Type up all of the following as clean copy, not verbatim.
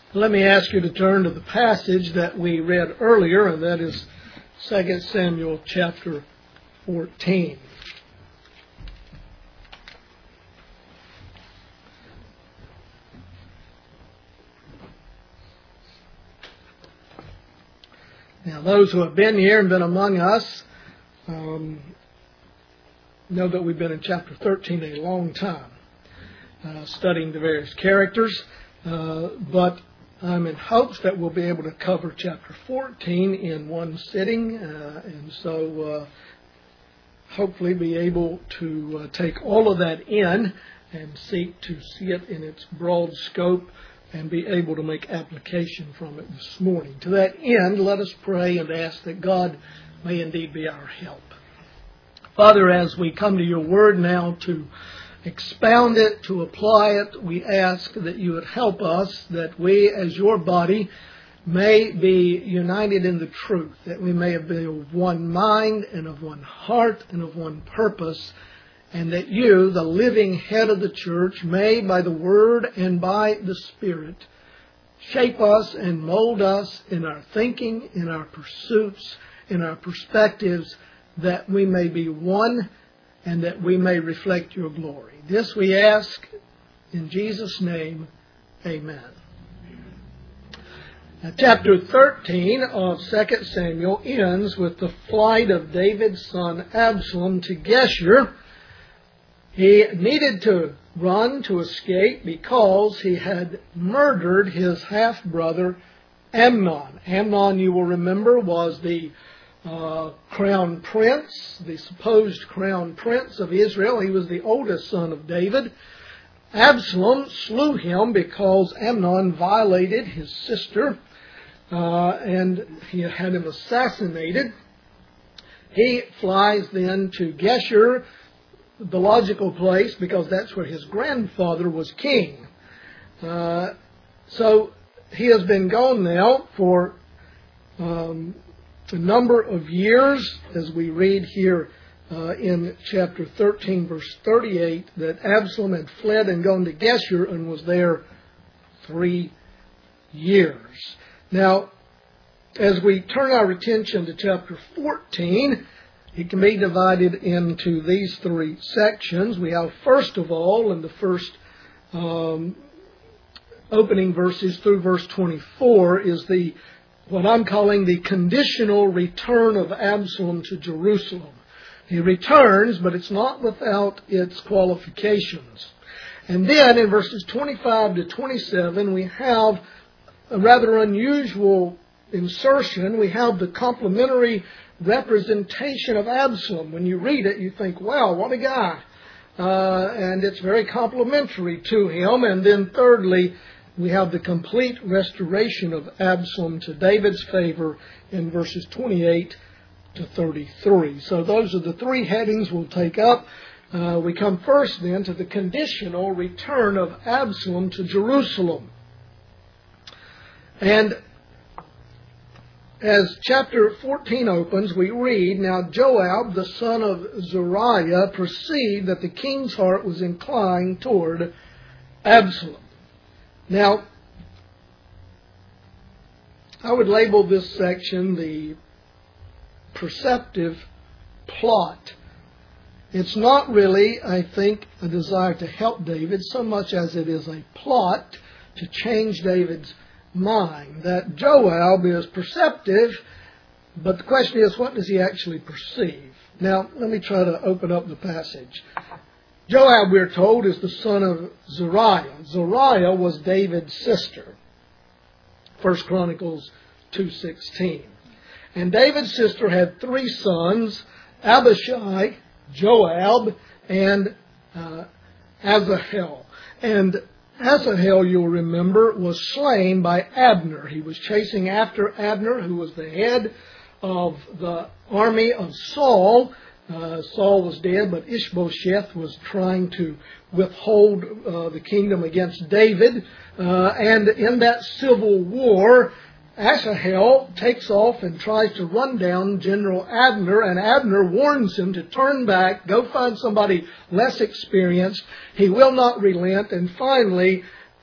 Let me ask you to turn to the passage that we read earlier, and that is 2 Samuel chapter 14. Now, those who have been here and been among us know that we've been in chapter 13 a long time, studying the various characters, but I'm in hopes that we'll be able to cover chapter 14 in one sitting, and so hopefully be able to take all of that in and seek to see it in its broad scope and be able to make application from it this morning. To that end, let us pray and ask that God may indeed be our help. Father, as we come to your word now to expound it, to apply it, we ask that you would help us, that we as your body may be united in the truth, that we may be of one mind and of one heart and of one purpose, and that you, the living head of the church, may, by the word and by the Spirit, shape us and mold us in our thinking, in our pursuits, in our perspectives, that we may be one and that we may reflect your glory. This we ask in Jesus' name. Amen. Now, chapter 13 of 2 Samuel ends with the flight of David's son Absalom to Geshur. He needed to run to escape because he had murdered his half-brother Amnon. Amnon, you will remember, was the crown prince, the supposed crown prince of Israel. He was the oldest son of David. Absalom slew him because Amnon violated his sister, and he had him assassinated. He flies then to Geshur, the logical place, because that's where his grandfather was king. So he has been gone now for a number of years, as we read here in chapter 13, verse 38, that Absalom had fled and gone to Geshur and was there 3 years. Now, as we turn our attention to chapter 14, it can be divided into these 3 sections. We have, first of all, in the first opening verses through verse 24, is what I'm calling the conditional return of Absalom to Jerusalem. He returns, but it's not without its qualifications. And then in verses 25 to 27, we have a rather unusual insertion. We have the complementary representation of Absalom. When you read it, you think, wow, what a guy. And it's very complimentary to him. And then thirdly, we have the complete restoration of Absalom to David's favor in verses 28 to 33. So those are the 3 headings we'll take up. We come first then to the conditional return of Absalom to Jerusalem. And as chapter 14 opens, we read, "Now Joab, the son of Zeruiah, perceived that the king's heart was inclined toward Absalom." Now, I would label this section the perceptive plot. It's not really, I think, a desire to help David so much as it is a plot to change David's mind. That Joab is perceptive, but the question is, what does he actually perceive? Now, let me try to open up the passage. Joab, we're told, is the son of Zeruiah. Zeruiah was David's sister. 1 Chronicles 2:16. And David's sister had 3 sons, Abishai, Joab, and Asahel. And Asahel, you'll remember, was slain by Abner. He was chasing after Abner, who was the head of the army of Saul. Saul was dead, but Ishbosheth was trying to withhold the kingdom against David. And in that civil war, Asahel takes off and tries to run down General Abner, and Abner warns him to turn back, go find somebody less experienced. He will not relent, and finally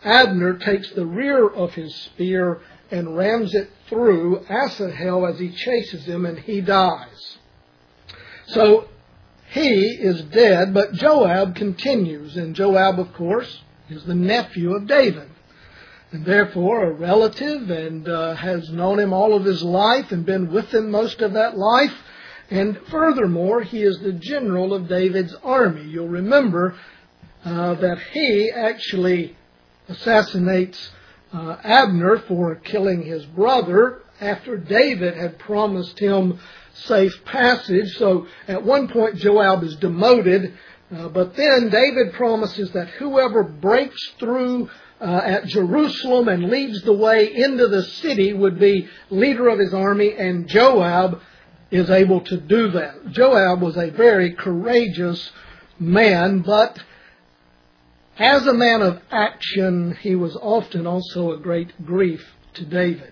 Abner takes the rear of his spear and rams it through Asahel as he chases him, and he dies. So he is dead, but Joab continues. And Joab, of course, is the nephew of David, and therefore a relative, and has known him all of his life and been with him most of that life. And furthermore, he is the general of David's army. You'll remember that he actually assassinates Abner for killing his brother after David had promised him safe passage. So at one point Joab is demoted, but then David promises that whoever breaks through at Jerusalem and leads the way into the city would be leader of his army, and Joab is able to do that. Joab was a very courageous man, but as a man of action, he was often also a great grief to David.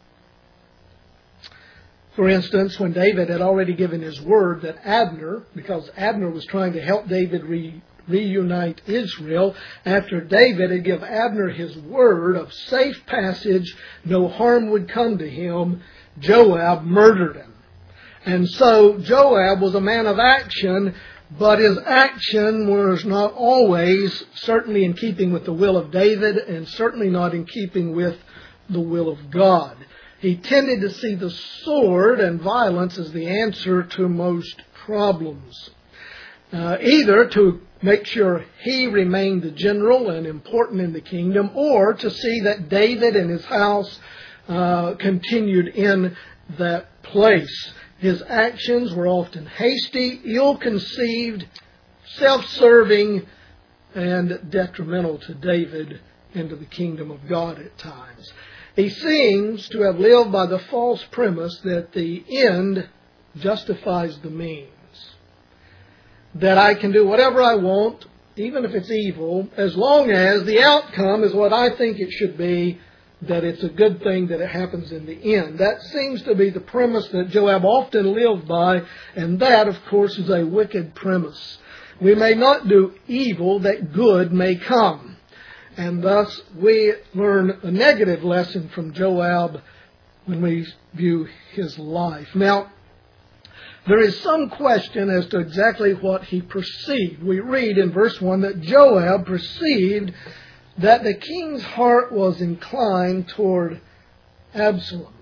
For instance, when David had already given his word that Abner, because Abner was trying to help David reunite Israel, after David had given Abner his word of safe passage, no harm would come to him, Joab murdered him. And so Joab was a man of action, but his action was not always certainly in keeping with the will of David, and certainly not in keeping with the will of God. He tended to see the sword and violence as the answer to most problems. Either to make sure he remained the general and important in the kingdom, or to see that David and his house continued in that place. His actions were often hasty, ill-conceived, self-serving, and detrimental to David and to the kingdom of God at times. He seems to have lived by the false premise that the end justifies the means. That I can do whatever I want, even if it's evil, as long as the outcome is what I think it should be, that it's a good thing that it happens in the end. That seems to be the premise that Joab often lived by, and that, of course, is a wicked premise. We may not do evil that good may come. And thus we learn a negative lesson from Joab when we view his life. Now, there is some question as to exactly what he perceived. We read in verse 1 that Joab perceived that the king's heart was inclined toward Absalom.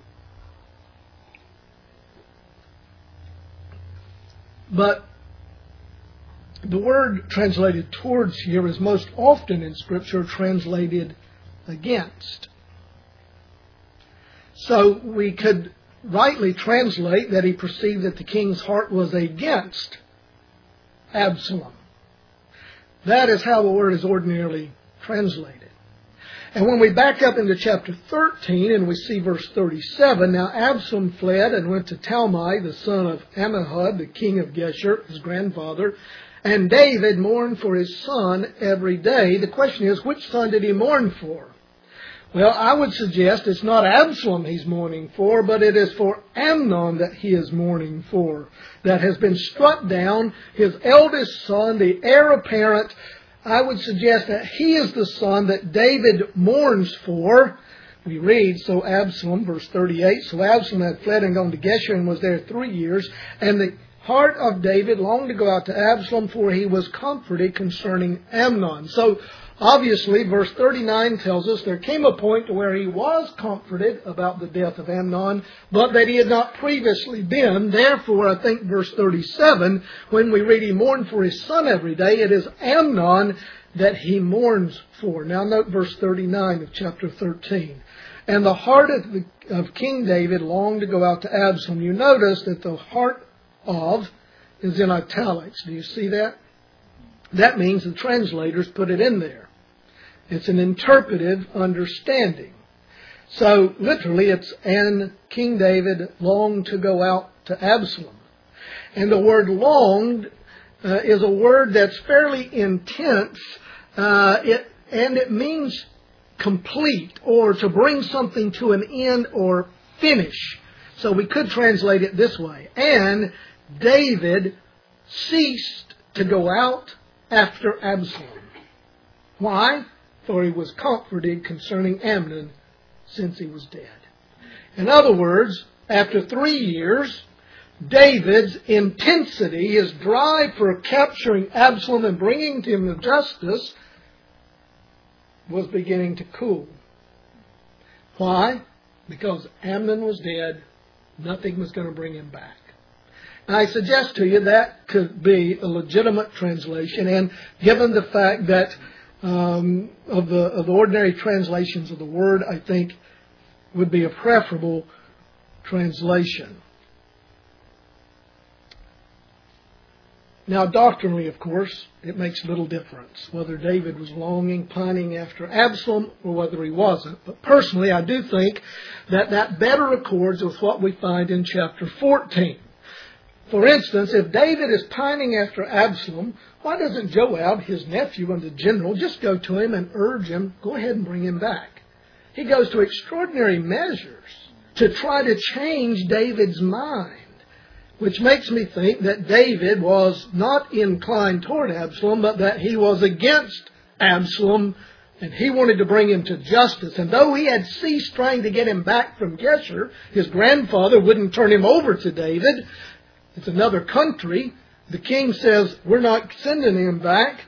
But the word translated towards here is most often in Scripture translated against. So we could rightly translate that he perceived that the king's heart was against Absalom. That is how the word is ordinarily translated. And when we back up into chapter 13 and we see verse 37, now Absalom fled and went to Talmai, the son of Ammihud, the king of Geshur, his grandfather, and David mourned for his son every day. The question is, which son did he mourn for? Well, I would suggest it's not Absalom he's mourning for, but it is for Amnon that he is mourning for, that has been struck down, his eldest son, the heir apparent. I would suggest that he is the son that David mourns for. We read, so Absalom, verse 38, so Absalom had fled and gone to Geshur and was there 3 years, and the heart of David longed to go out to Absalom, for he was comforted concerning Amnon. So obviously, verse 39 tells us there came a point to where he was comforted about the death of Amnon, but that he had not previously been. Therefore, I think verse 37, when we read he mourned for his son every day, it is Amnon that he mourns for. Now note verse 39 of chapter 13. And the heart of King David longed to go out to Absalom. You notice that the heart of is in italics. Do you see that? That means the translators put it in there. It's an interpretive understanding. So literally it's, and King David longed to go out to Absalom. And the word longed is a word that's fairly intense, and it means complete, or to bring something to an end or finish. So we could translate it this way. And David ceased to go out after Absalom. Why? for he was comforted concerning Amnon since he was dead. In other words, after 3 years, David's intensity, his drive for capturing Absalom and bringing him to justice, was beginning to cool. Why? Because Amnon was dead. Nothing was going to bring him back. And I suggest to you that could be a legitimate translation, and given the fact that of the ordinary translations of the word, I think would be a preferable translation. Now, doctrinally, of course, it makes little difference whether David was longing, pining after Absalom, or whether he wasn't. But personally, I do think that better accords with what we find in chapter 14. For instance, if David is pining after Absalom, why doesn't Joab, his nephew and the general, just go to him and urge him, go ahead and bring him back? He goes to extraordinary measures to try to change David's mind, which makes me think that David was not inclined toward Absalom, but that he was against Absalom, and he wanted to bring him to justice. And though he had ceased trying to get him back from Geshur, his grandfather wouldn't turn him over to David. It's another country. The king says, we're not sending him back.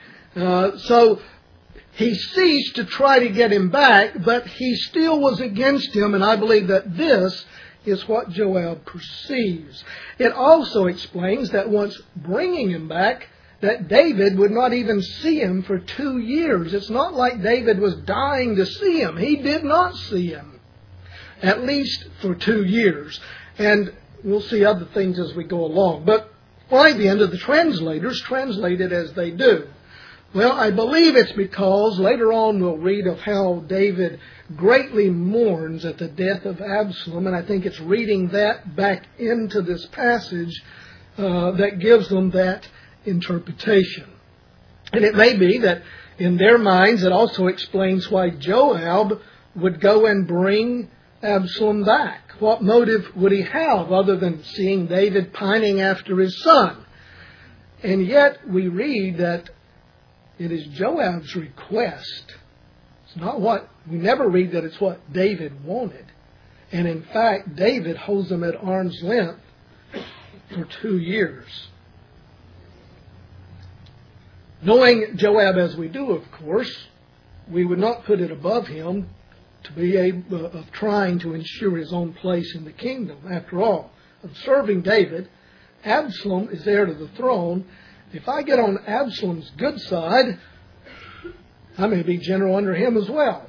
So he ceased to try to get him back, but he still was against him, and I believe that this is what Joab perceives. It also explains that once bringing him back, that David would not even see him for 2 years. It's not like David was dying to see him. He did not see him, at least for 2 years. And we'll see other things as we go along. But why then do the translators translate it as they do? Well, I believe it's because later on we'll read of how David greatly mourns at the death of Absalom, and I think it's reading that back into this passage that gives them that interpretation. And it may be that in their minds it also explains why Joab would go and bring Absalom back. What motive would he have other than seeing David pining after his son? And yet we read that it is Joab's request. It's not what, we never read that it's what David wanted. And in fact, David holds him at arm's length for 2 years. Knowing Joab as we do, of course, we would not put it above him to be able of trying to ensure his own place in the kingdom. After all, of serving David, Absalom is heir to the throne. If I get on Absalom's good side, I may be general under him as well.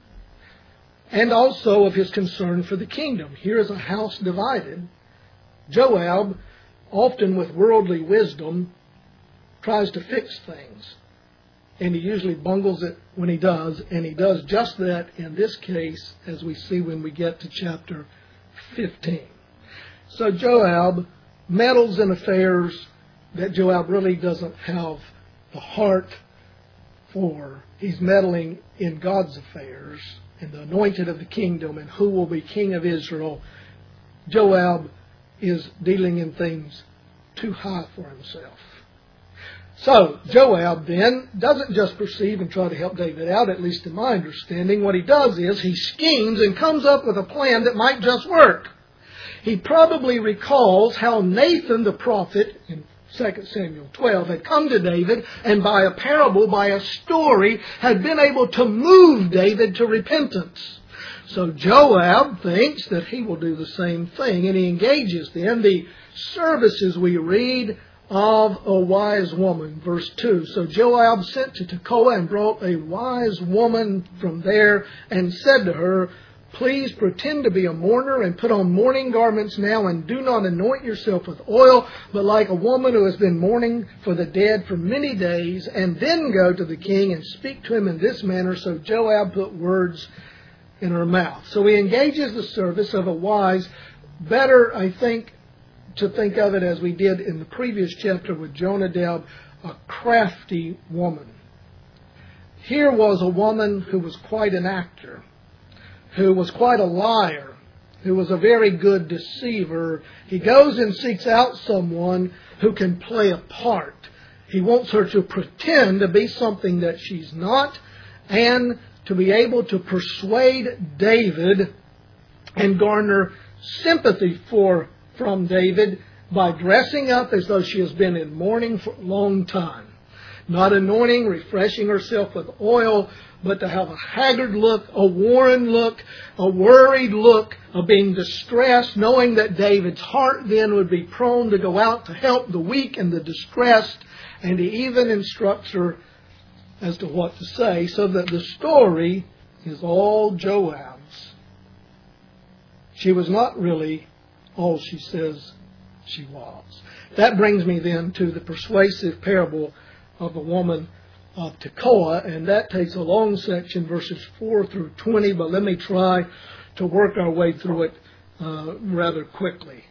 And also of his concern for the kingdom. Here is a house divided. Joab, often with worldly wisdom, tries to fix things. And he usually bungles it when he does. And he does just that in this case, as we see when we get to chapter 15. So Joab meddles in affairs that Joab really doesn't have the heart for. He's meddling in God's affairs, in the anointed of the kingdom, and who will be king of Israel. Joab is dealing in things too high for himself. So Joab then doesn't just perceive and try to help David out, at least in my understanding. What he does is he schemes and comes up with a plan that might just work. He probably recalls how Nathan the prophet in 2 Samuel 12 had come to David and by a parable, by a story, had been able to move David to repentance. So Joab thinks that he will do the same thing, and he engages then the services we read of a wise woman. Verse 2, so Joab sent to Tekoa and brought a wise woman from there and said to her, please pretend to be a mourner and put on mourning garments now, and do not anoint yourself with oil, but like a woman who has been mourning for the dead for many days, and then go to the king and speak to him in this manner. So Joab put words in her mouth. So he engages the service of a wise, better, I think, to think of it as we did in the previous chapter with Jonadab, a crafty woman. Here was a woman who was quite an actor, who was quite a liar, who was a very good deceiver. He goes and seeks out someone who can play a part. He wants her to pretend to be something that she's not, and to be able to persuade David and garner sympathy from David by dressing up as though she has been in mourning for a long time. Not anointing, refreshing herself with oil, but to have a haggard look, a worn look, a worried look of being distressed, knowing that David's heart then would be prone to go out to help the weak and the distressed, and he even instructs her as to what to say, so that the story is all Joab's. She was not really all she says she was. That brings me then to the persuasive parable of the woman of Tekoa, and that takes a long section, verses 4 through 20, but let me try to work our way through it rather quickly.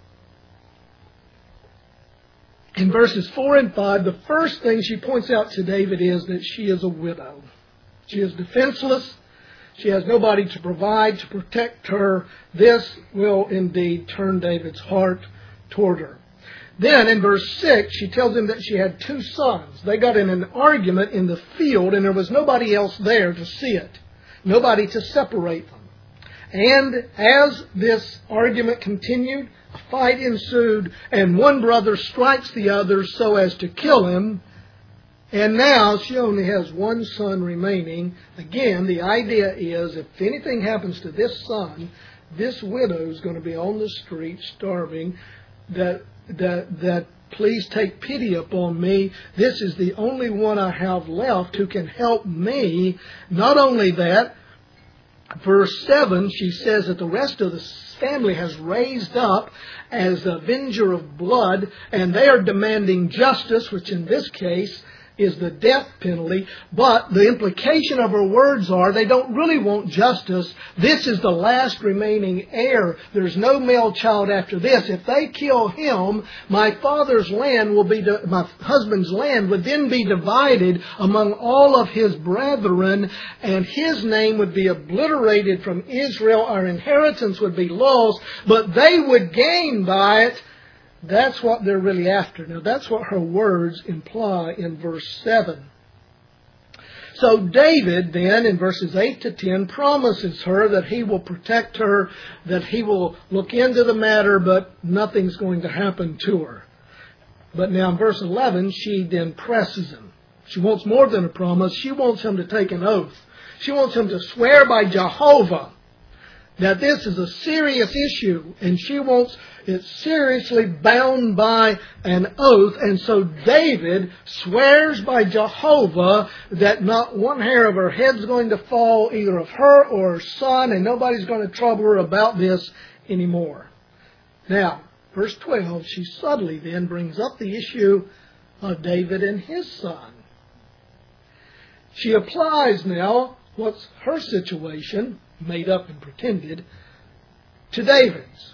In verses 4 and 5, the first thing she points out to David is that she is a widow. She is defenseless. She has nobody to provide, to protect her. This will indeed turn David's heart toward her. Then in verse 6, she tells him that she had 2 sons. They got in an argument in the field, and there was nobody else there to see it. Nobody to separate them. And as this argument continued, a fight ensued, and one brother strikes the other so as to kill him. And now she only has 1 son remaining. Again, the idea is if anything happens to this son, this widow is going to be on the street starving, that please take pity upon me. This is the only one I have left who can help me. Not only that, verse 7, she says that the rest of the family has raised up as a avenger of blood, and they are demanding justice, which in this case is the death penalty. But the implication of her words are they don't really want justice. This is the last remaining heir. There's no male child after this. If they kill him, my father's land will be, my husband's land would then be divided among all of his brethren, and his name would be obliterated from Israel. Our inheritance would be lost, but they would gain by it. That's what they're really after. Now, that's what her words imply in verse 7. So David then, in verses 8 to 10, promises her that he will protect her, that he will look into the matter, but nothing's going to happen to her. But now in verse 11, she then presses him. She wants more than a promise. She wants him to take an oath. She wants him to swear by Jehovah that this is a serious issue, and she wants it seriously bound by an oath. And so David swears by Jehovah that not one hair of her head is going to fall, either of her or her son, and nobody's going to trouble her about this anymore. Now, verse 12, she suddenly then brings up the issue of David and his son. She applies now what's her situation, made up and pretended, to David's.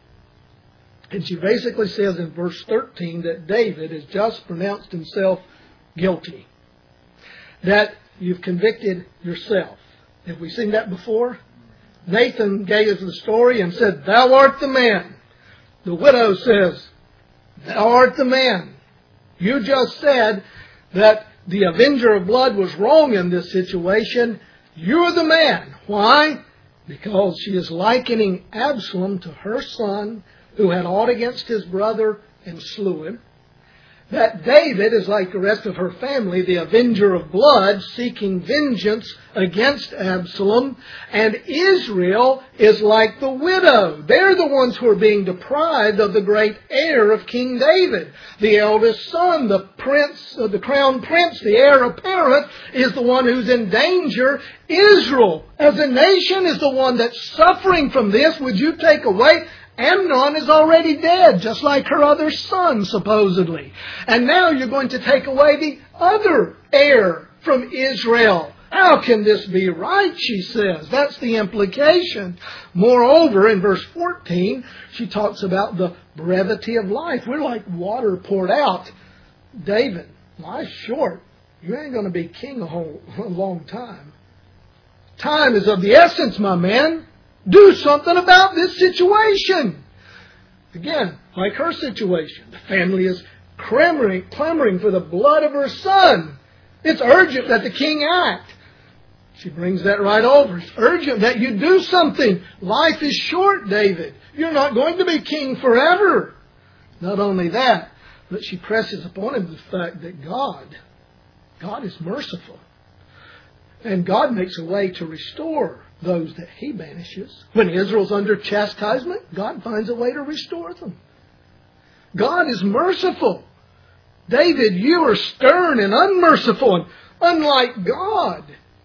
And she basically says in verse 13 that David has just pronounced himself guilty. That you've convicted yourself. Have we seen that before? Nathan gave us the story and said, "Thou art the man." The widow says, "Thou art the man." You just said that the avenger of blood was wrong in this situation. You're the man. Why? Because she is likening Absalom to her son, who had aught against his brother and slew him. That David is like the rest of her family, the avenger of blood, seeking vengeance against Absalom. And Israel is like the widow. They're the ones who are being deprived of the great heir of King David. The eldest son, the prince, the crown prince, the heir apparent, is the one who's in danger. Israel, as a nation, is the one that's suffering from this. Would you take away? Amnon is already dead, just like her other son, supposedly. And now you're going to take away the other heir from Israel. How can this be right, she says. That's the implication. Moreover, in verse 14, she talks about the brevity of life. We're like water poured out. David, life's short. You ain't going to be king a long time. Time is of the essence, my man. Do something about this situation. Again, like her situation, the family is clamoring for the blood of her son. It's urgent that the king act. She brings that right over. It's urgent that you do something. Life is short, David. You're not going to be king forever. Not only that, but she presses upon him the fact that God is merciful. And God makes a way to restore those that He banishes. When Israel's under chastisement, God finds a way to restore them. God is merciful. David, you are stern and unmerciful and unlike God.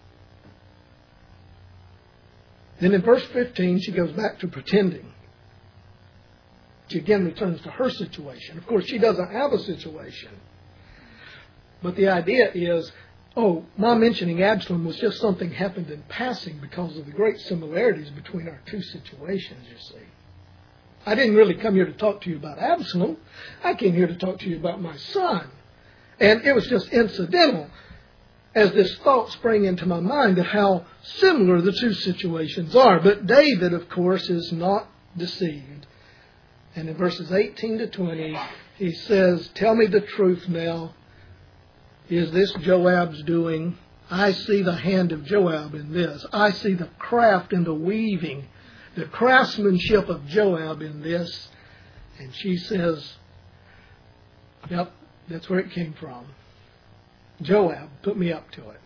Then in verse 15, she goes back to pretending. She again returns to her situation. Of course, she doesn't have a situation. But the idea is, my mentioning Absalom was just something happened in passing because of the great similarities between our two situations, you see. I didn't really come here to talk to you about Absalom. I came here to talk to you about my son. And it was just incidental as this thought sprang into my mind of how similar the two situations are. But David, of course, is not deceived. And in verses 18 to 20, he says, "Tell me the truth now. Is this Joab's doing? I see the hand of Joab in this. I see the craft and the weaving, the craftsmanship of Joab in this." And she says, "Yep, that's where it came from. Joab put me up to it."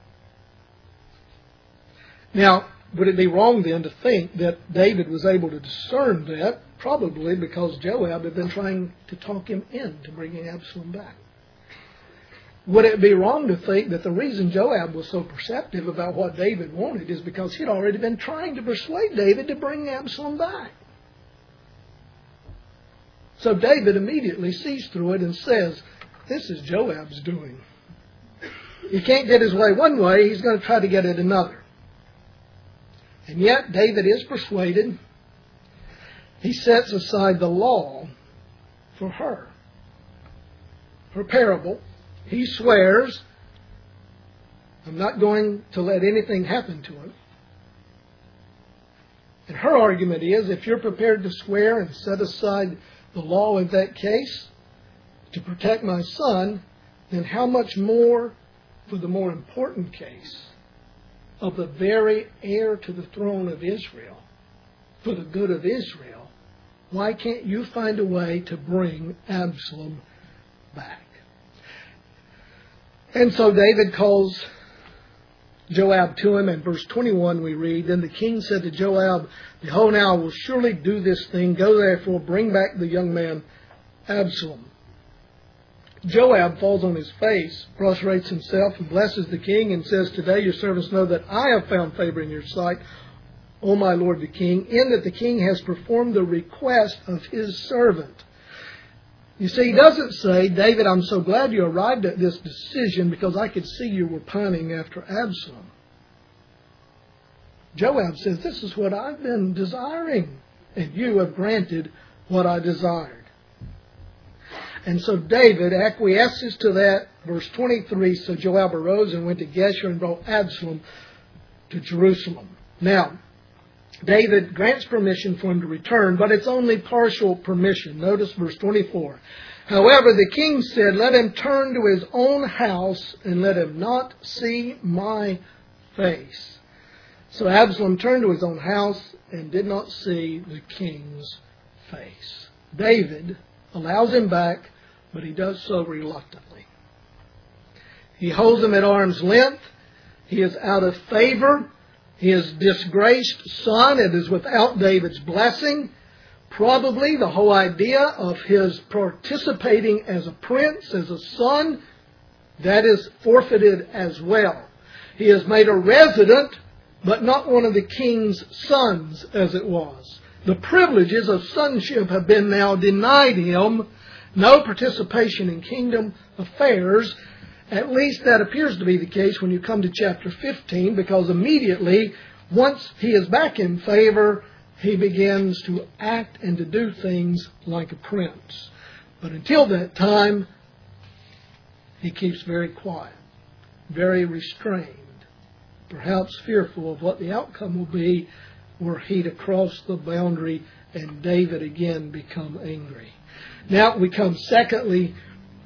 Now, would it be wrong then to think that David was able to discern that? Probably because Joab had been trying to talk him into bringing Absalom back. Would it be wrong to think that the reason Joab was so perceptive about what David wanted is because he'd already been trying to persuade David to bring Absalom back? So David immediately sees through it and says, this is Joab's doing. He can't get his way one way, he's going to try to get it another. And yet David is persuaded. He sets aside the law for her parable. He swears, I'm not going to let anything happen to him. And her argument is, if you're prepared to swear and set aside the law in that case to protect my son, then how much more for the more important case of the very heir to the throne of Israel, for the good of Israel, why can't you find a way to bring Absalom back? And so David calls Joab to him. In verse 21 we read, "Then the king said to Joab, Behold, now I will surely do this thing. Go therefore, bring back the young man Absalom." Joab falls on his face, prostrates himself, and blesses the king, and says, "Today your servants know that I have found favor in your sight, O my lord the king, in that the king has performed the request of his servant." You see, he doesn't say, "David, I'm so glad you arrived at this decision because I could see you were pining after Absalom." Joab says, "This is what I've been desiring, and you have granted what I desired." And so David acquiesces to that. Verse 23, "So Joab arose and went to Geshur and brought Absalom to Jerusalem." Now, David grants permission for him to return, but it's only partial permission. Notice verse 24. "However, the king said, Let him turn to his own house and let him not see my face." So Absalom turned to his own house and did not see the king's face. David allows him back, but he does so reluctantly. He holds him at arm's length. He is out of favor. His disgraced son, it is without David's blessing. Probably the whole idea of his participating as a prince, as a son, that is forfeited as well. He is made a resident, but not one of the king's sons as it was. The privileges of sonship have been now denied him. No participation in kingdom affairs. At least that appears to be the case when you come to chapter 15, because immediately, once he is back in favor, he begins to act and to do things like a prince. But until that time, he keeps very quiet, very restrained, perhaps fearful of what the outcome will be were he to cross the boundary and David again become angry. Now we come secondly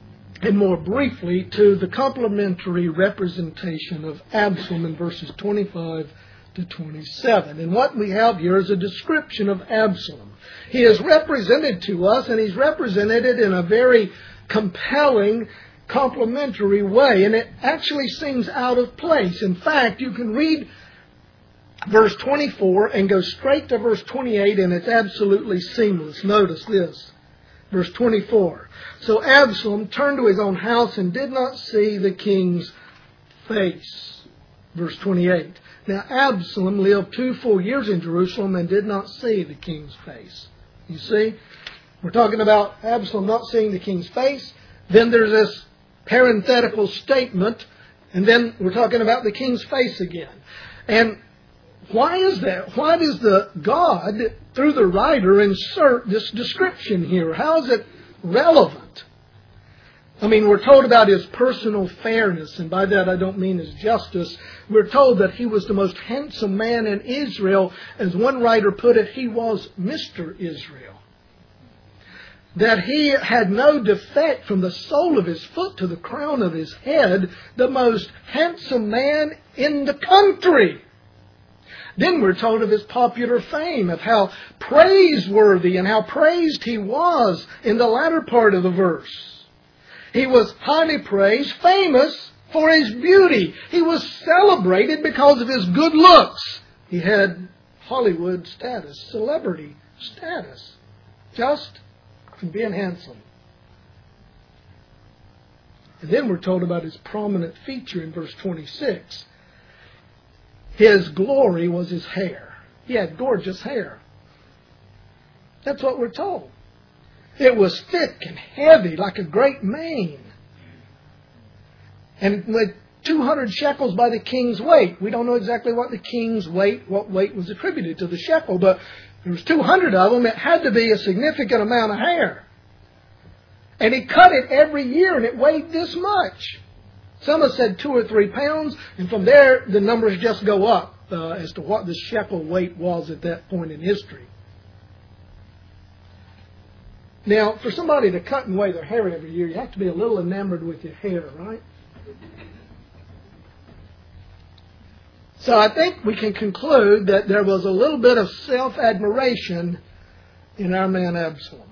and more briefly to the complementary representation of Absalom in verses 25 to 27. And what we have here is a description of Absalom. He is represented to us, and he's represented it in a very compelling, complementary way. And it actually seems out of place. In fact, you can read verse 24 and go straight to verse 28, and it's absolutely seamless. Notice this. Verse 24. So Absalom turned to his own house and did not see the king's face. Verse 28. Now Absalom lived 2 full years in Jerusalem and did not see the king's face. You see? We're talking about Absalom not seeing the king's face. Then there's this parenthetical statement. And then we're talking about the king's face again. And why is that? Why does the God, through the writer, insert this description here? How is it relevant? I mean, we're told about his personal fairness, and by that I don't mean his justice. We're told that he was the most handsome man in Israel. As one writer put it, he was Mr. Israel. That he had no defect from the sole of his foot to the crown of his head, the most handsome man in the country. Then we're told of his popular fame, of how praiseworthy and how praised he was in the latter part of the verse. He was highly praised, famous for his beauty. He was celebrated because of his good looks. He had Hollywood status, celebrity status, just from being handsome. And then we're told about his prominent feature in verse 26. His glory was his hair. He had gorgeous hair. That's what we're told. It was thick and heavy like a great mane. And with 200 shekels by the king's weight. We don't know exactly what the king's weight, what weight was attributed to the shekel, but there was 200 of them. It had to be a significant amount of hair. And he cut it every year, and it weighed this much. Some have said 2 or 3 pounds, and from there the numbers just go up as to what the shekel weight was at that point in history. Now, for somebody to cut and weigh their hair every year, you have to be a little enamored with your hair, right? So I think we can conclude that there was a little bit of self-admiration in our man Absalom.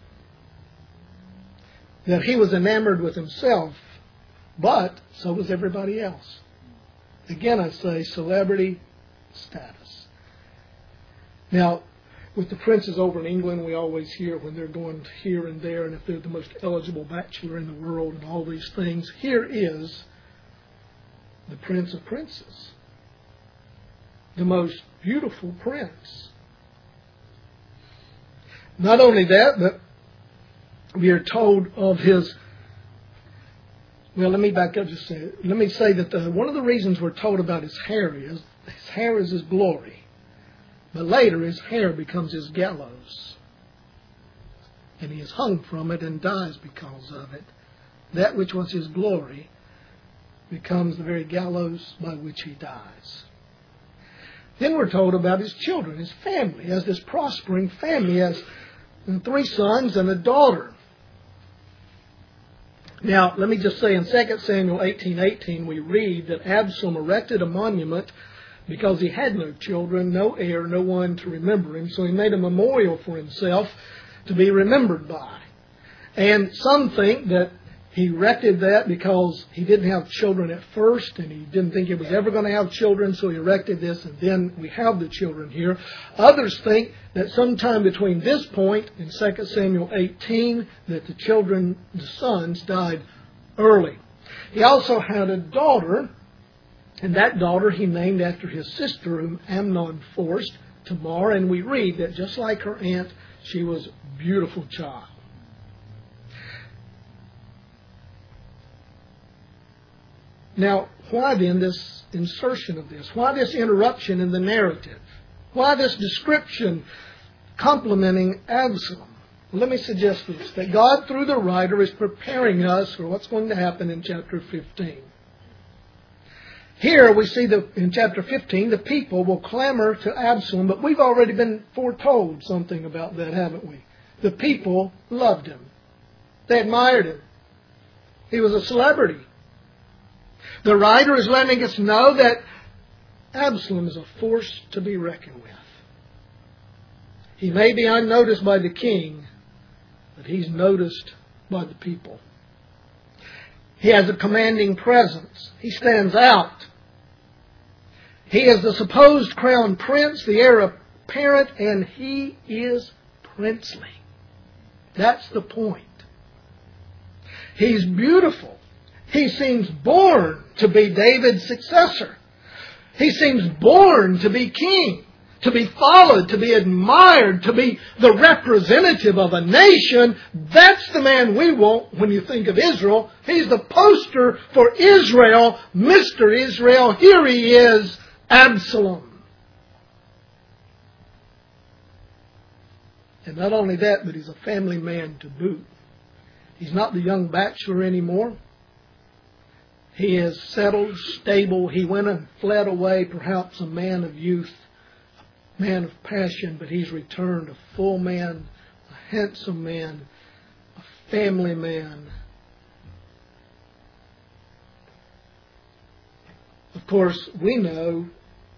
That he was enamored with himself. But so was everybody else. Again, I say celebrity status. Now, with the princes over in England, we always hear when they're going here and there, and if they're the most eligible bachelor in the world and all these things, here is the Prince of Princes. The most beautiful prince. Not only that, but we are told of his... Well, let me back up just a second. Let me say that one of the reasons we're told about his hair is his glory. But later his hair becomes his gallows. And he is hung from it and dies because of it. That which was his glory becomes the very gallows by which he dies. Then we're told about his children, his family, as this prospering family, as 3 sons and a daughter. Now, let me just say, in 2 Samuel 18:18, we read that Absalom erected a monument because he had no children, no heir, no one to remember him. So he made a memorial for himself to be remembered by. And some think that he erected that because he didn't have children at first and he didn't think he was ever going to have children, so he erected this and then we have the children here. Others think that sometime between this point in 2 Samuel 18 that the sons died early. He also had a daughter, and that daughter he named after his sister whom Amnon forced, Tamar, and we read that just like her aunt, she was a beautiful child. Now, why then this insertion of this? Why this interruption in the narrative? Why this description complimenting Absalom? Well, let me suggest this, that God, through the writer, is preparing us for what's going to happen in chapter 15. Here we see that in chapter 15, the people will clamor to Absalom, but we've already been foretold something about that, haven't we? The people loved him. They admired him. He was a celebrity. The writer is letting us know that Absalom is a force to be reckoned with. He may be unnoticed by the king, but he's noticed by the people. He has a commanding presence. He stands out. He is the supposed crown prince, the heir apparent, and he is princely. That's the point. He's beautiful. He seems born to be David's successor. He seems born to be king, to be followed, to be admired, to be the representative of a nation. That's the man we want when you think of Israel. He's the poster for Israel, Mr. Israel. Here he is, Absalom. And not only that, but he's a family man to boot. He's not the young bachelor anymore. He is settled, stable. He went and fled away, perhaps a man of youth, a man of passion, but he's returned a full man, a handsome man, a family man. Of course, we know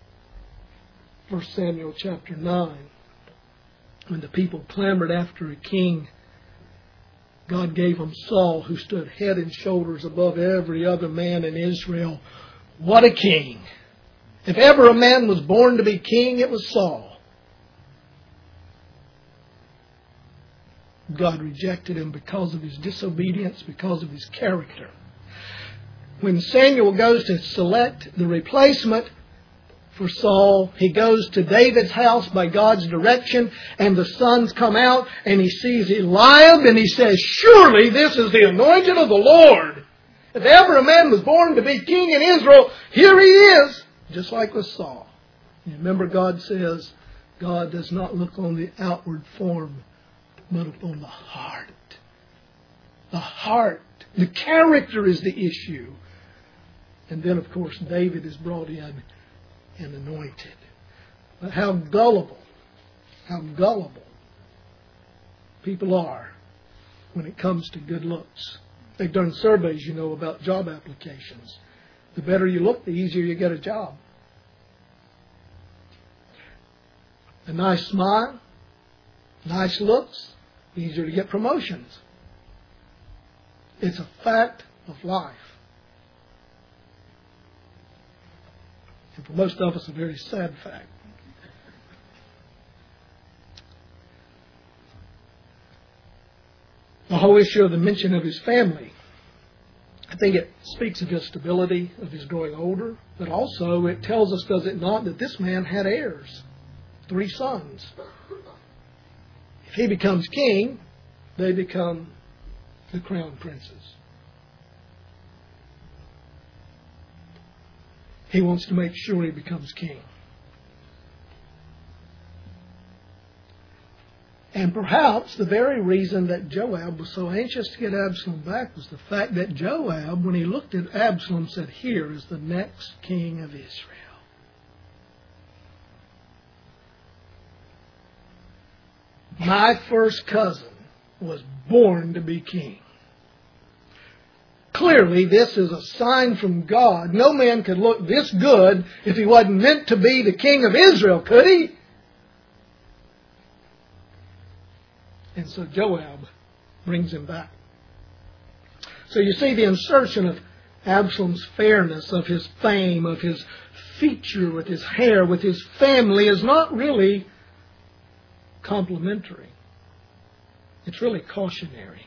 1 Samuel chapter 9, when the people clamored after a king, God gave them Saul, who stood head and shoulders above every other man in Israel. What a king! If ever a man was born to be king, it was Saul. God rejected him because of his disobedience, because of his character. When Samuel goes to select the replacement for Saul, he goes to David's house by God's direction, and the sons come out, and he sees Eliab, and he says, surely this is the anointed of the Lord. If ever a man was born to be king in Israel, here he is, just like with Saul. You remember, God says, God does not look on the outward form, but upon the heart. The heart. The character is the issue. And then, of course, David is brought in and anointed. But how gullible people are when it comes to good looks. They've done surveys, about job applications. The better you look, the easier you get a job. A nice smile, nice looks, easier to get promotions. It's a fact of life. And for most of us, a very sad fact. The whole issue of the mention of his family, I think it speaks of his stability, of his growing older, but also it tells us, does it not, that this man had heirs, 3 sons. If he becomes king, they become the crown princes. He wants to make sure he becomes king. And perhaps the very reason that Joab was so anxious to get Absalom back was the fact that Joab, when he looked at Absalom, said, here is the next king of Israel. My first cousin was born to be king. Clearly, this is a sign from God. No man could look this good if he wasn't meant to be the king of Israel, could he? And so Joab brings him back. So you see the insertion of Absalom's fairness, of his fame, of his feature, with his hair, with his family, is not really complimentary. It's really cautionary.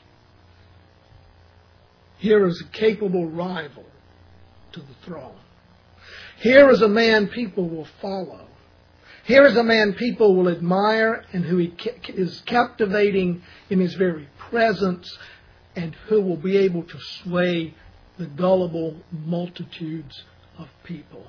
Here is a capable rival to the throne. Here is a man people will follow. Here is a man people will admire and who is captivating in his very presence and who will be able to sway the gullible multitudes of people.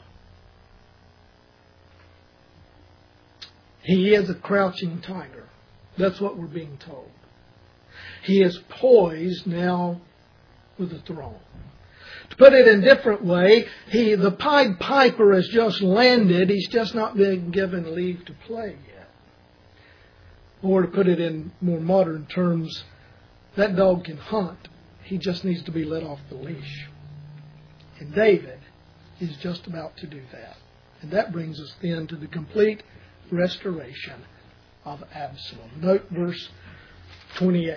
He is a crouching tiger. That's what we're being told. He is poised now with the throne. To put it in a different way, the Pied Piper has just landed. He's just not been given leave to play yet. Or to put it in more modern terms, that dog can hunt. He just needs to be let off the leash. And David is just about to do that. And that brings us then to the complete restoration of Absalom. Note verse 28.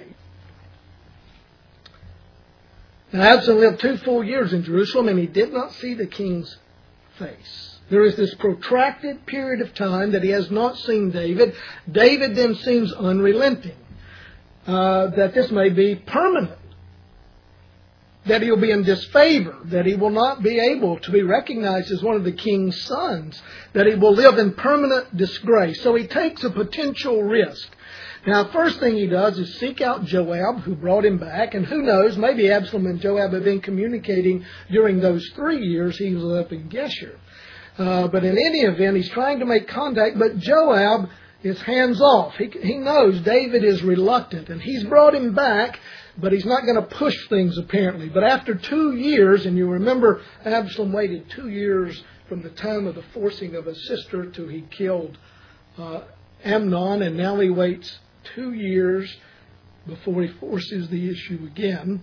Now Absalom lived 2 full years in Jerusalem, and he did not see the king's face. There is this protracted period of time that he has not seen David. David then seems unrelenting. That this may be permanent. That he'll be in disfavor. That he will not be able to be recognized as one of the king's sons. That he will live in permanent disgrace. So he takes a potential risk. Now, first thing he does is seek out Joab, who brought him back. And who knows, maybe Absalom and Joab have been communicating during those 3 years he was up in Geshur. But in any event, he's trying to make contact. But Joab is hands off. He knows David is reluctant. And he's brought him back, but he's not going to push things apparently. But after 2 years, and you remember Absalom waited 2 years from the time of the forcing of his sister till he killed Amnon. And now he waits 2 years before he forces the issue again.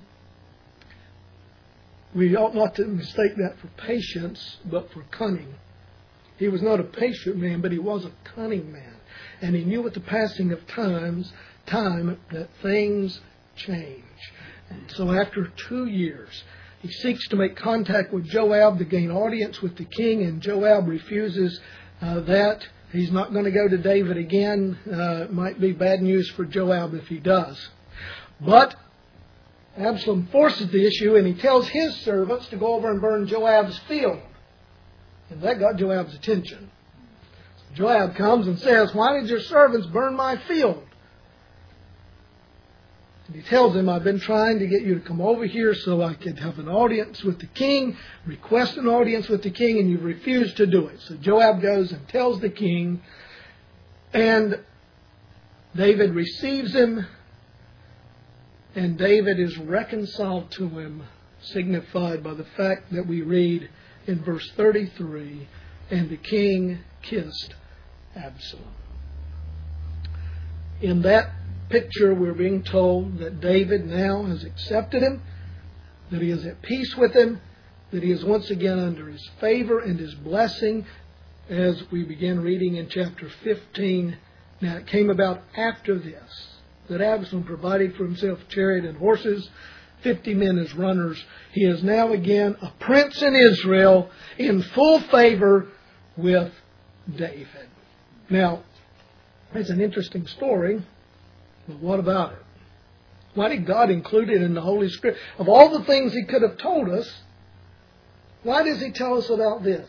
We ought not to mistake that for patience, but for cunning. He was not a patient man, but he was a cunning man. And he knew with the passing of time that things change. And so after 2 years, he seeks to make contact with Joab to gain audience with the king, and Joab refuses that. He's not going to go to David again. It might be bad news for Joab if he does. But Absalom forces the issue, and he tells his servants to go over and burn Joab's field. And that got Joab's attention. Joab comes and says, "Why did your servants burn my field?" And he tells him, "I've been trying to get you to come over here so I could have an audience with the king, request an audience with the king, and you've refused to do it." So Joab goes and tells the king, and David receives him, and David is reconciled to him, signified by the fact that we read in verse 33, "And the king kissed Absalom." In that picture, we're being told that David now has accepted him, that he is at peace with him, that he is once again under his favor and his blessing, as we begin reading in chapter 15. Now, it came about after this that Absalom provided for himself a chariot and horses, 50 men as runners. He is now again a prince in Israel in full favor with David. Now, it's an interesting story. But what about it? Why did God include it in the Holy Scripture? Of all the things He could have told us, why does He tell us about this?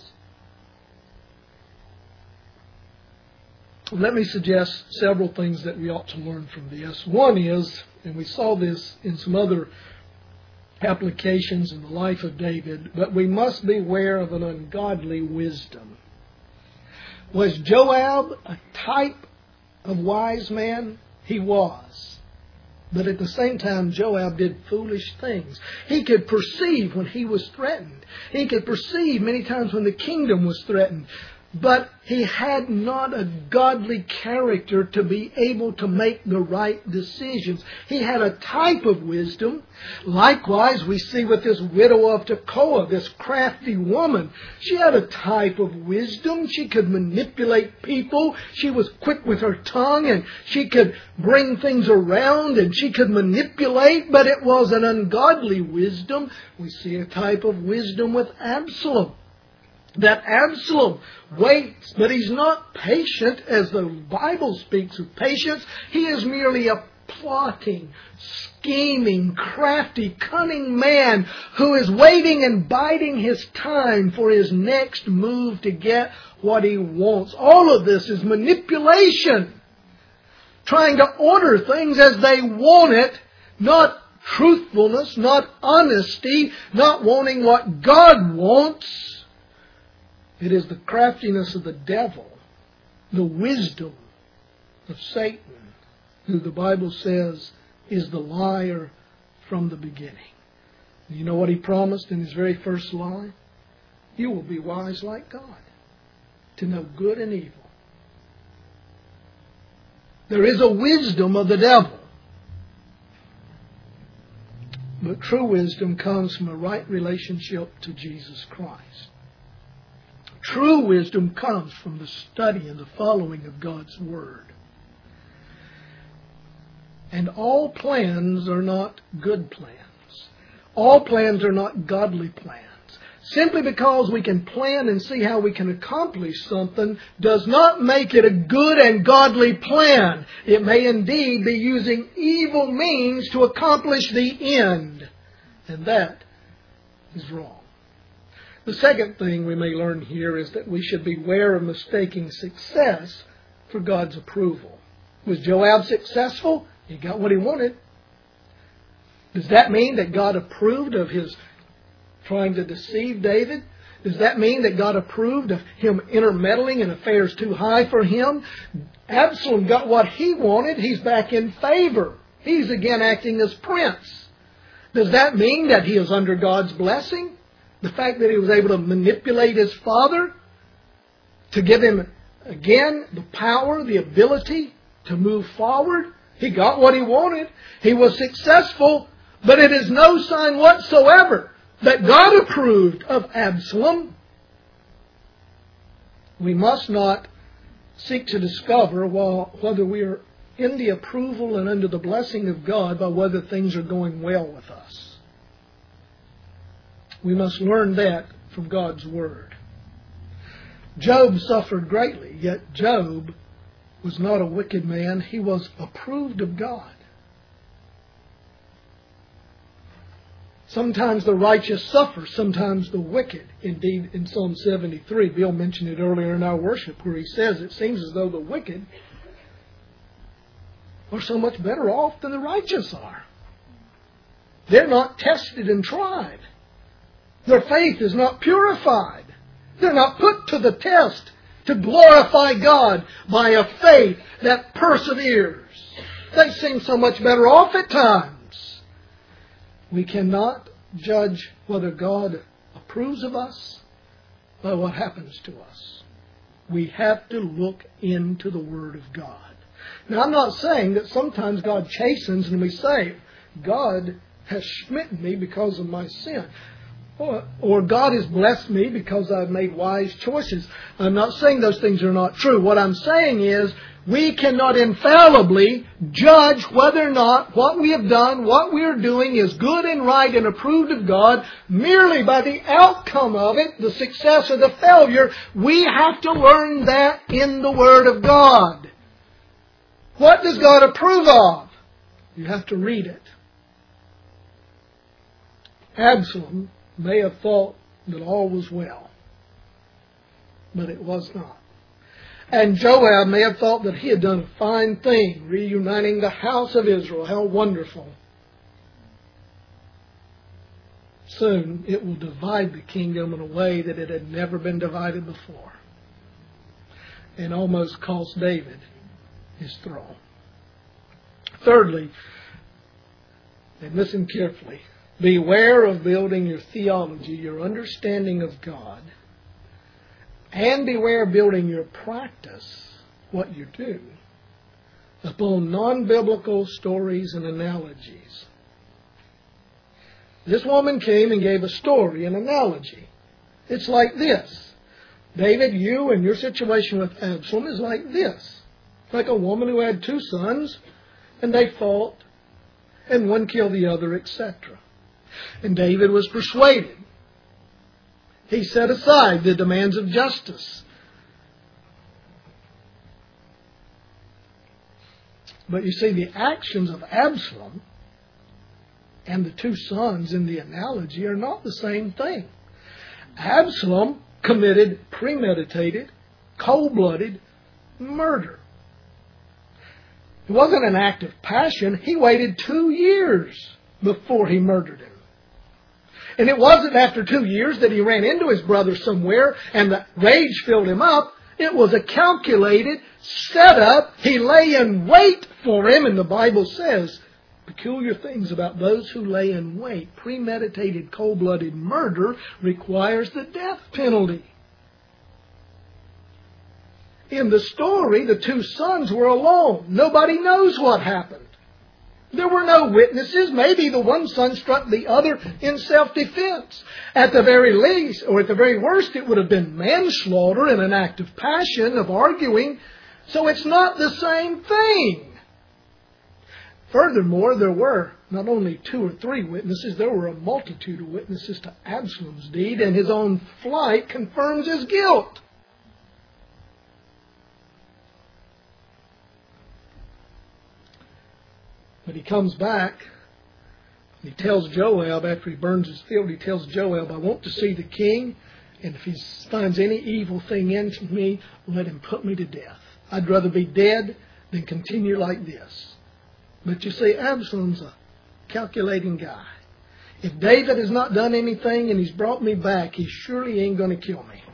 Let me suggest several things that we ought to learn from this. One is, and we saw this in some other applications in the life of David, but we must beware of an ungodly wisdom. Was Joab a type of wise man? He was. But at the same time, Joab did foolish things. He could perceive when he was threatened. He could perceive many times when the kingdom was threatened. But he had not a godly character to be able to make the right decisions. He had a type of wisdom. Likewise, we see with this widow of Tekoa, this crafty woman. She had a type of wisdom. She could manipulate people. She was quick with her tongue, and she could bring things around, and she could manipulate, but it was an ungodly wisdom. We see a type of wisdom with Absalom. That Absalom waits, but he's not patient as the Bible speaks of patience. He is merely a plotting, scheming, crafty, cunning man who is waiting and biding his time for his next move to get what he wants. All of this is manipulation. Trying to order things as they want it, not truthfulness, not honesty, not wanting what God wants. It is the craftiness of the devil, the wisdom of Satan, who the Bible says is the liar from the beginning. You know what he promised in his very first lie? You will be wise like God, to know good and evil. There is a wisdom of the devil. But true wisdom comes from a right relationship to Jesus Christ. True wisdom comes from the study and the following of God's Word. And all plans are not good plans. All plans are not godly plans. Simply because we can plan and see how we can accomplish something does not make it a good and godly plan. It may indeed be using evil means to accomplish the end. And that is wrong. The second thing we may learn here is that we should beware of mistaking success for God's approval. Was Joab successful? He got what he wanted. Does that mean that God approved of his trying to deceive David? Does that mean that God approved of him intermeddling in affairs too high for him? Absalom got what he wanted. He's back in favor. He's again acting as prince. Does that mean that he is under God's blessing? The fact that he was able to manipulate his father to give him, again, the power, the ability to move forward? He got what he wanted. He was successful, but it is no sign whatsoever that God approved of Absalom. We must not seek to discover whether we are in the approval and under the blessing of God by whether things are going well with us. We must learn that from God's Word. Job suffered greatly, yet Job was not a wicked man. He was approved of God. Sometimes the righteous suffer, sometimes the wicked. Indeed, in Psalm 73, Bill mentioned it earlier in our worship, where he says it seems as though the wicked are so much better off than the righteous are. They're not tested and tried. Their faith is not purified. They're not put to the test to glorify God by a faith that perseveres. They seem so much better off at times. We cannot judge whether God approves of us by what happens to us. We have to look into the Word of God. Now, I'm not saying that sometimes God chastens and we say, God has smitten me because of my sin. Or God has blessed me because I've made wise choices. I'm not saying those things are not true. What I'm saying is we cannot infallibly judge whether or not what we have done, what we are doing is good and right and approved of God merely by the outcome of it, the success or the failure. We have to learn that in the Word of God. What does God approve of? You have to read it. Absalom may have thought that all was well, but it was not. And Joab may have thought that he had done a fine thing, reuniting the house of Israel. How wonderful. Soon it will divide the kingdom in a way that it had never been divided before, and almost cost David his throne. Thirdly, and listen carefully, beware of building your theology, your understanding of God, and beware of building your practice, what you do, upon non-biblical stories and analogies. This woman came and gave a story, an analogy. It's like this. David, you and your situation with Absalom is like this. Like a woman who had two sons, and they fought, and one killed the other, etc. And David was persuaded. He set aside the demands of justice. But you see, the actions of Absalom and the two sons in the analogy are not the same thing. Absalom committed premeditated, cold-blooded murder. It wasn't an act of passion. He waited 2 years before he murdered him. And it wasn't after 2 years that he ran into his brother somewhere and the rage filled him up. It was a calculated setup. He lay in wait for him, and the Bible says peculiar things about those who lay in wait. Premeditated, cold-blooded murder requires the death penalty. In the story, the two sons were alone. Nobody knows what happened. There were no witnesses. Maybe the one son struck the other in self-defense. At the very least, or at the very worst, it would have been manslaughter in an act of passion, of arguing. So it's not the same thing. Furthermore, there were not only 2 or 3 witnesses, there were a multitude of witnesses to Absalom's deed, and his own flight confirms his guilt. But he comes back, and he tells Joab, after he burns his field, he tells Joab, I want to see the king, and if he finds any evil thing in me, let him put me to death. I'd rather be dead than continue like this. But you see, Absalom's a calculating guy. If David has not done anything and he's brought me back, he surely ain't going to kill me.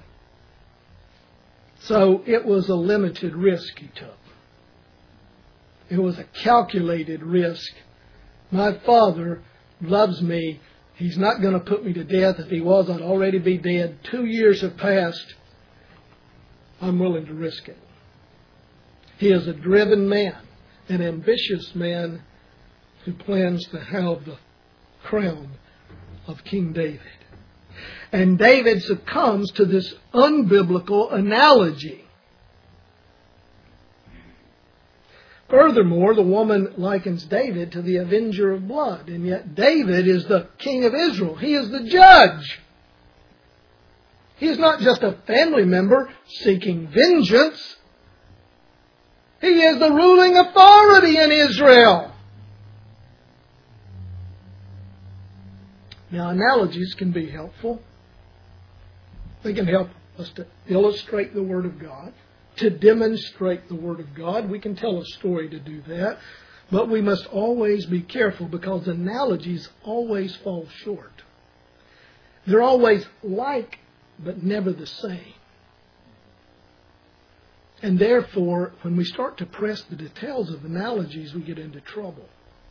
So it was a limited risk he took. It was a calculated risk. My father loves me. He's not going to put me to death. If he was, I'd already be dead. 2 years have passed. I'm willing to risk it. He is a driven man, an ambitious man who plans to have the crown of King David. And David succumbs to this unbiblical analogy. Furthermore, the woman likens David to the avenger of blood, and yet David is the king of Israel. He is the judge. He is not just a family member seeking vengeance. He is the ruling authority in Israel. Now, analogies can be helpful. They can help us to illustrate the Word of God, to demonstrate the Word of God. We can tell a story to do that. But we must always be careful because analogies always fall short. They're always like, but never the same. And therefore, when we start to press the details of analogies, we get into trouble.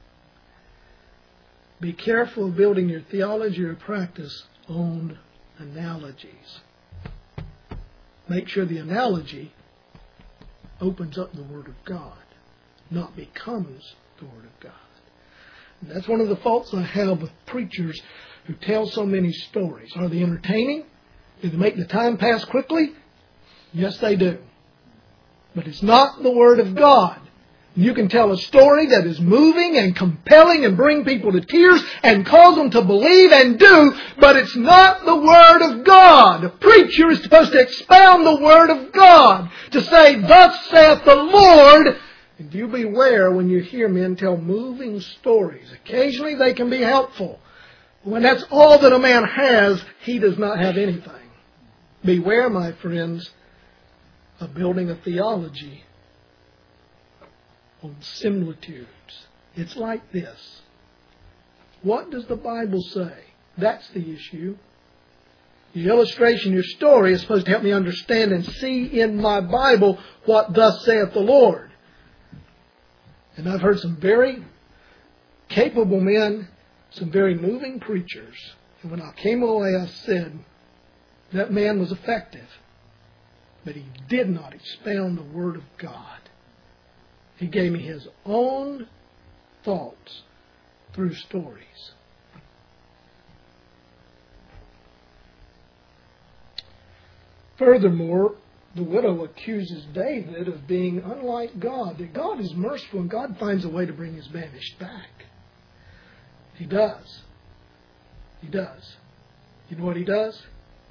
Be careful of building your theology or practice on analogies. Make sure the analogy opens up the Word of God, not becomes the Word of God. And that's one of the faults I have with preachers who tell so many stories. Are they entertaining? Do they make the time pass quickly? Yes, they do. But it's not the Word of God. You can tell a story that is moving and compelling and bring people to tears and cause them to believe and do, but it's not the Word of God. A preacher is supposed to expound the Word of God, to say, thus saith the Lord. And you beware when you hear men tell moving stories. Occasionally they can be helpful. When that's all that a man has, he does not have anything. Beware, my friends, of building a theology on similitudes. It's like this. What does the Bible say? That's the issue. Your illustration, your story is supposed to help me understand and see in my Bible what thus saith the Lord. And I've heard some very capable men, some very moving preachers. And when I came away, I said, that man was effective. But he did not expound the Word of God. He gave me his own thoughts through stories. Furthermore, the widow accuses David of being unlike God. That God is merciful and God finds a way to bring his banished back. He does. He does. You know what he does?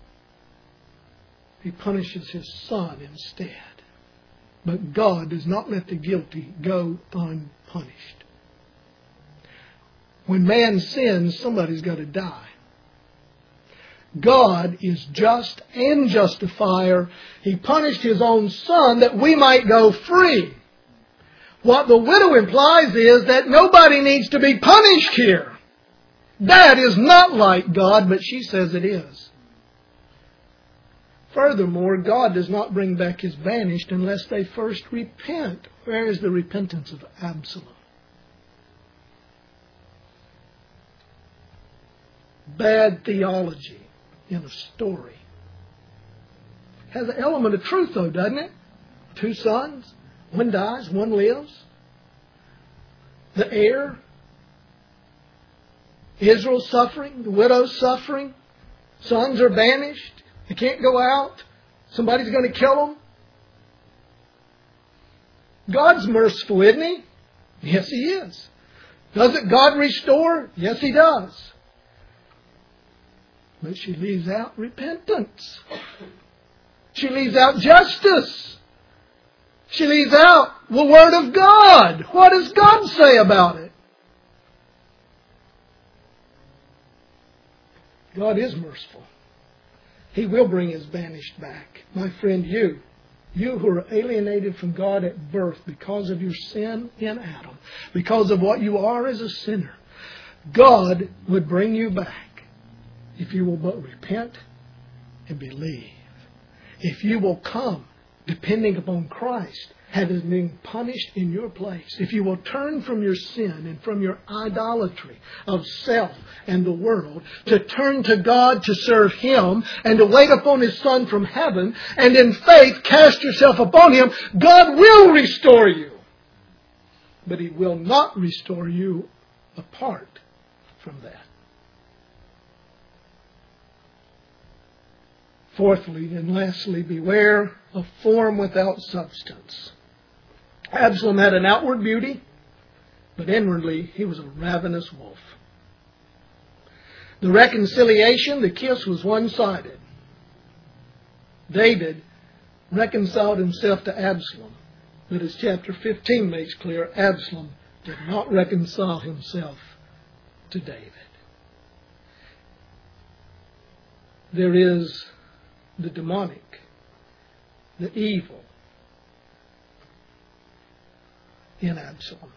He punishes his son instead. But God does not let the guilty go unpunished. When man sins, somebody's got to die. God is just and justifier. He punished his own son that we might go free. What the widow implies is that nobody needs to be punished here. That is not like God, but she says it is. Furthermore, God does not bring back his banished unless they first repent. Where is the repentance of Absalom? Bad theology in a story. Has an element of truth though, doesn't it? 2 sons, one dies, one lives. The heir Israel's suffering, the widow's suffering, sons are banished, they can't go out, somebody's going to kill them. God's merciful, isn't He? Yes, He is. Doesn't God restore? Yes, He does. But she leaves out repentance. She leaves out justice. She leaves out the Word of God. What does God say about it? God is merciful. He will bring His banished back. My friend, you who are alienated from God at birth because of your sin in Adam, because of what you are as a sinner, God would bring you back if you will but repent and believe. If you will come depending upon Christ, having been punished in your place. If you will turn from your sin and from your idolatry of self and the world, to turn to God to serve Him and to wait upon His Son from heaven, and in faith cast yourself upon Him, God will restore you. But He will not restore you apart from that. Fourthly and lastly, beware of form without substance. Absalom had an outward beauty, but inwardly he was a ravenous wolf. The reconciliation, the kiss, was one-sided. David reconciled himself to Absalom, but as chapter 15 makes clear, Absalom did not reconcile himself to David. There is the demonic, the evil in Absalom.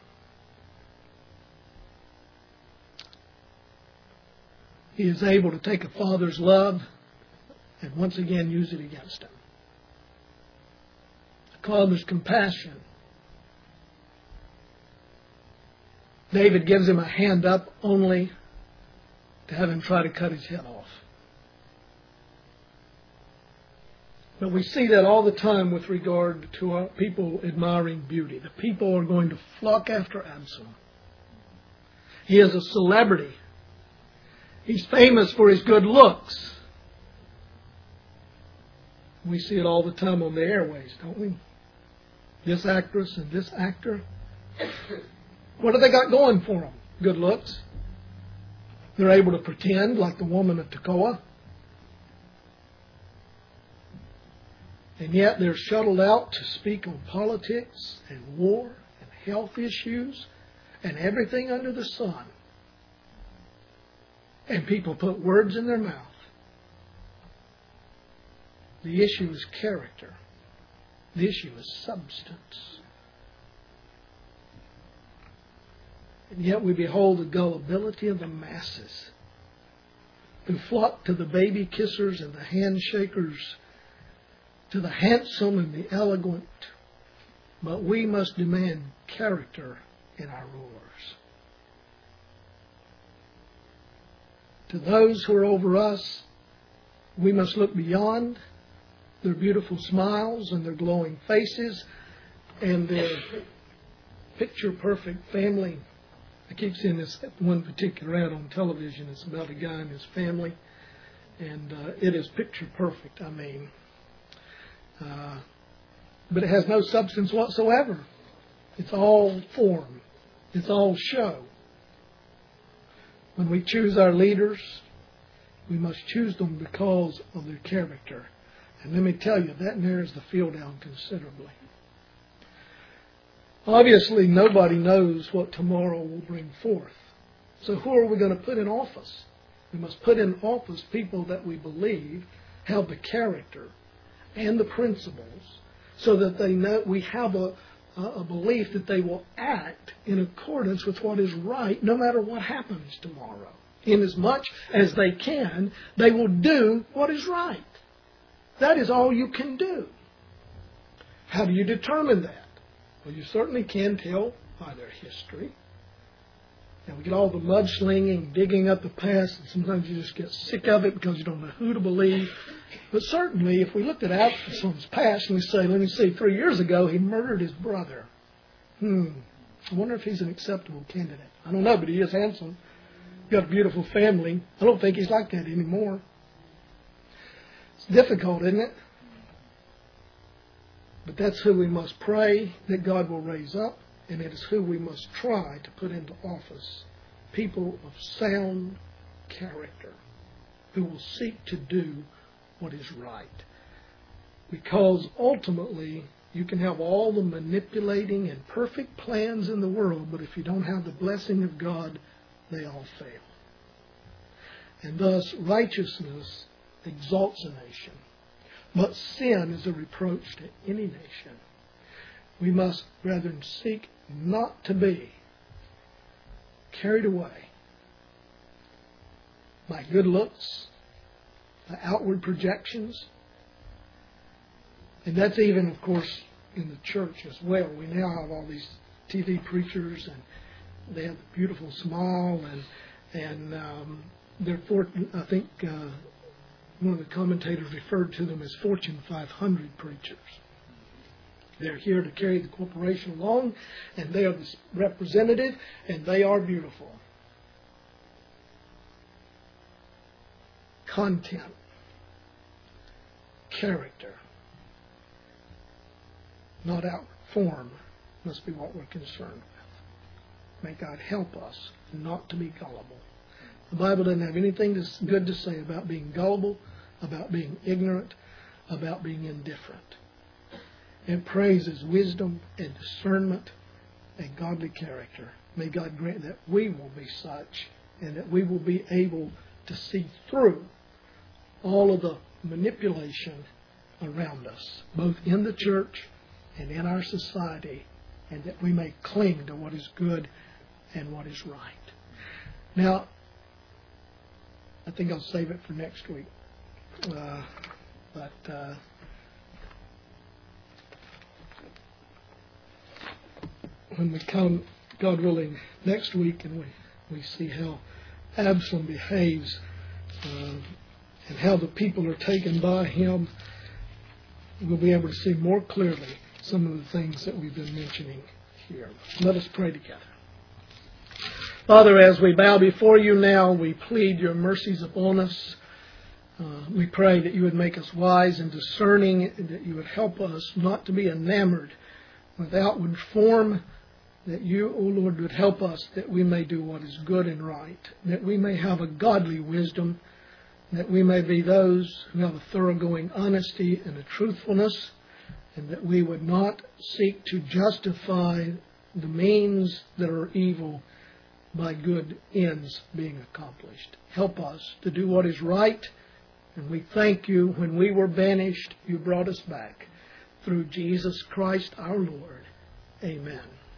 He is able to take a father's love and once again use it against him. A father's compassion. David gives him a hand up only to have him try to cut his head off. But we see that all the time with regard to our people admiring beauty. The people are going to flock after Absalom. He is a celebrity. He's famous for his good looks. We see it all the time on the airways, don't we? This actress and this actor. What have they got going for them? Good looks. They're able to pretend like the woman of Tekoa. And yet they're shuttled out to speak on politics and war and health issues and everything under the sun. And people put words in their mouth. The issue is character. The issue is substance. And yet we behold the gullibility of the masses who flock to the baby kissers and the handshakers, to the handsome and the eloquent, but we must demand character in our rulers. To those who are over us, we must look beyond their beautiful smiles and their glowing faces and their picture-perfect family. I keep seeing this one particular ad on television. It's about a guy and his family, and it is picture-perfect, I mean. But it has no substance whatsoever. It's all form. It's all show. When we choose our leaders, we must choose them because of their character. And let me tell you, that narrows the field down considerably. Obviously, nobody knows what tomorrow will bring forth. So who are we going to put in office? We must put in office people that we believe have the character and the principles, so that they know we have a belief that they will act in accordance with what is right, no matter what happens tomorrow. Inasmuch as they can, they will do what is right. That is all you can do. How do you determine that? Well, you certainly can tell by their history. And we get all the mudslinging, digging up the past, and sometimes you just get sick of it because you don't know who to believe. But certainly, if we looked at Absalom's past and we say, let me see, 3 years ago he murdered his brother. I wonder if he's an acceptable candidate. I don't know, but he is handsome. got a beautiful family. I don't think he's like that anymore. It's difficult, isn't it? But that's who we must pray that God will raise up, and it is who we must try to put into office. People of sound character who will seek to do what is right. Because ultimately, you can have all the manipulating and perfect plans in the world, but if you don't have the blessing of God, they all fail. And thus, righteousness exalts a nation, but sin is a reproach to any nation. We must, brethren, seek not to be carried away by good looks, by outward projections. And that's even, of course, in the church as well. We now have all these TV preachers, and they have a beautiful smile, and they're I think one of the commentators referred to them as Fortune 500 preachers. They're here to carry the corporation along, and they are the representative, and they are beautiful. Content, character, not outward form, must be what we're concerned with. May God help us not to be gullible. The Bible doesn't have anything good to say about being gullible, about being ignorant, about being indifferent. It praises wisdom and discernment and godly character. May God grant that we will be such, and that we will be able to see through all of the manipulation around us, both in the church and in our society, and that we may cling to what is good and what is right. Now, I think I'll save it for next week. When we come, God willing, next week, and we see how Absalom behaves and how the people are taken by him, we'll be able to see more clearly some of the things that we've been mentioning here. Let us pray together. Father, as we bow before you now, we plead your mercies upon us. We pray that you would make us wise and discerning, and that you would help us not to be enamored with outward form, that you, O Lord, would help us that we may do what is good and right, that we may have a godly wisdom, that we may be those who have a thoroughgoing honesty and a truthfulness, and that we would not seek to justify the means that are evil by good ends being accomplished. Help us to do what is right, and we thank you. When we were banished, you brought us back. Through Jesus Christ our Lord. Amen.